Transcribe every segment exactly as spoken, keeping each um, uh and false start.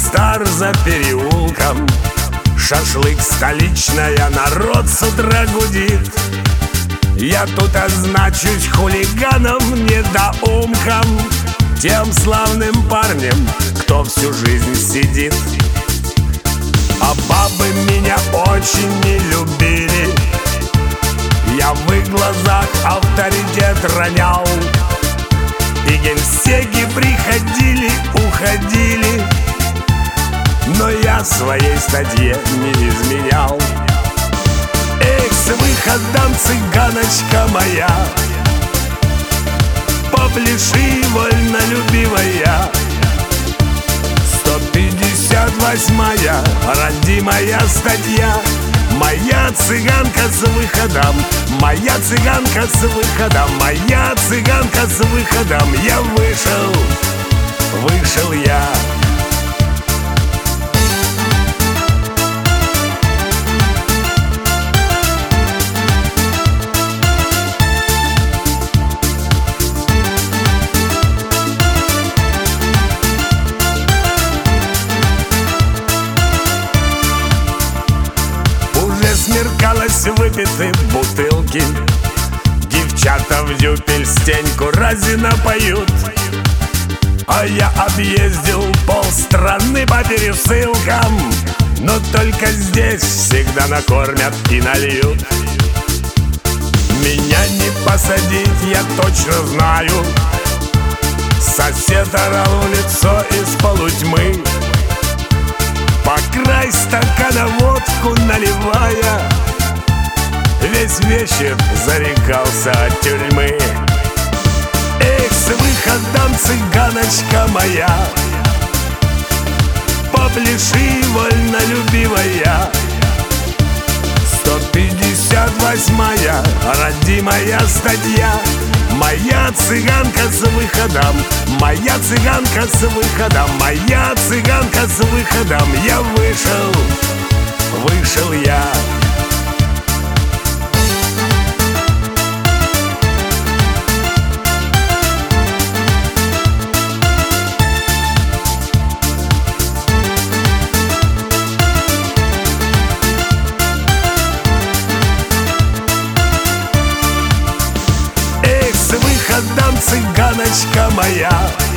стар за переулком. Шашлык столичная, народ с утра гудит. Я тут означусь хулиганом, недоумком, тем славным парнем, кто всю жизнь сидит. А бабы меня очень не любили, я в их глазах авторитет ронял. И генсеки приходили, уходили, но я своей статье не изменял. Эх, с выходом, цыганочка моя, попляши, вольнолюбивая. Сто пятьдесят восьмая родимая статья. Моя цыганка с выходом, моя цыганка с выходом, моя цыганка с выходом. Я вышел, вышел я. Смеркалось, выпиты бутылки, девчата в дюпель стеньку разина поют. А я объездил полстраны по пересылкам, но только здесь всегда накормят и нальют. Меня не посадить, я точно знаю. Сосед орал в лицо из полутьмы, по край стакана водку наливая, весь вечер зарекался от тюрьмы. Эх, с выходом, цыганочка моя, попляши, вольнолюбивая. Сто пятьдесят восьмая родимая статья. Моя цыганка с выходом, моя цыганка с выходом, моя цыганка с выходом. Я вышел, вышел я. Выходом, цыганочка моя,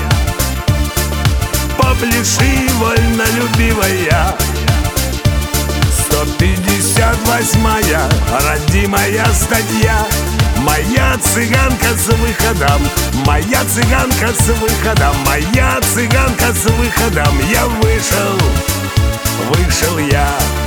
попляши, вольнолюбивая. Сто пятьдесят восьмая родимая статья. Моя цыганка с выходом, моя цыганка с выходом, моя цыганка с выходом. Я вышел, вышел я.